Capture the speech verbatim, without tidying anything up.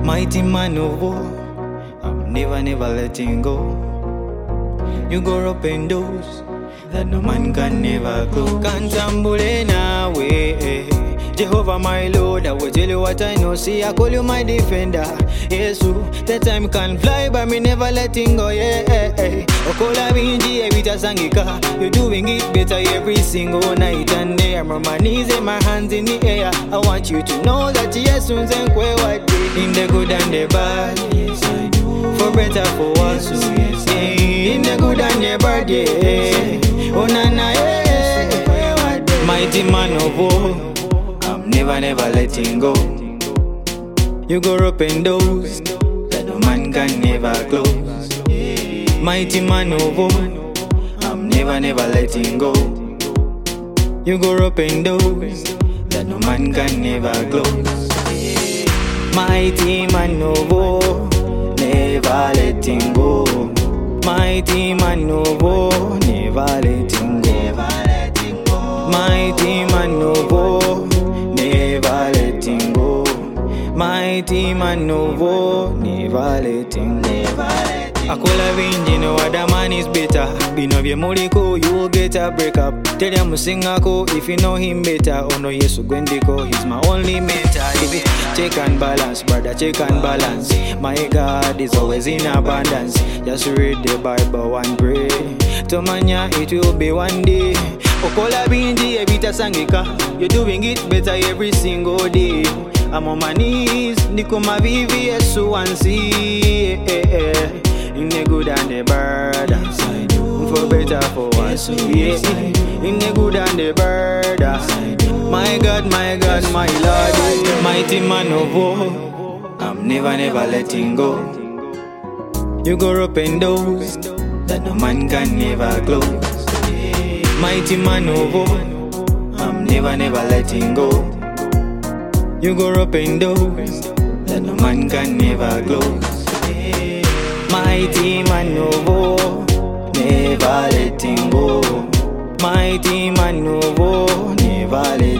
Mighty man of war, I'm never, never letting go. You go open doors that no man can never close. Can't tumble away. Jehovah my Lord, I will tell you what I know. See, I call you my defender. Yes, the time can fly, but me never letting go. Yeah, yeah. Okola binji evita sangika. You're doing it better every single night and day. I'm on my knees and my hands in the air. I want you to know that yes, soon and kwe what day. In the good and the bad, yes I do. For better, for worse, yes, yeah. In the good and the bad, yeah. Oh na na, yeah. Mighty man of war, never, never letting go. You go open doors that no man can never close. Mighty man of war, I'm never, never letting go. You go open doors that no man can never close. Mighty man of war, never letting go. Mighty man of war, never letting go. Mighty man of war, never letting go. Mighty man of war, never letting go. Akola binji no other man is better. Binovye muliko, you will get a breakup. Tell him musingako if you know him better. Oh no, Yesu gwendiko, he's my only mentor. Check and balance, brother, check and balance. My God is always in abundance. Just read the Bible and pray. Tomanya, it will be one day. Okola binji evita sangika. You're doing it better every single day. I'm on my knees, niko mavivi Yesu and see. In the good and the bad, for better, for worse, yeah. In the good and the bad, my God, my God, my Lord, mighty man of war, I'm never, never letting go. You go open doors that no man can never close. Mighty man of war, I'm never, never letting go. You go open doors that no man can never close. Mighty man of war, never letting go. Mighty man of war, never letting go.